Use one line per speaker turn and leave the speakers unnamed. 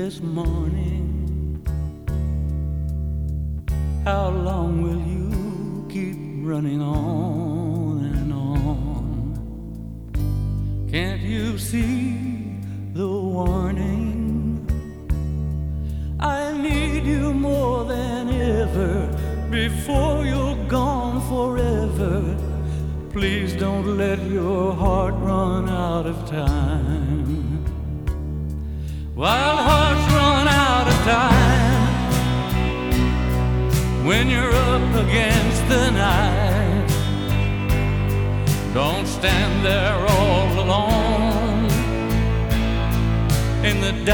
this morning. How long will you keep running on and on? Can't you see the warning? I need you more than ever. Before you're gone forever, please don't let your heart run out of time. While hearts run out of time, when you're up against the night, don't stand there all alone in the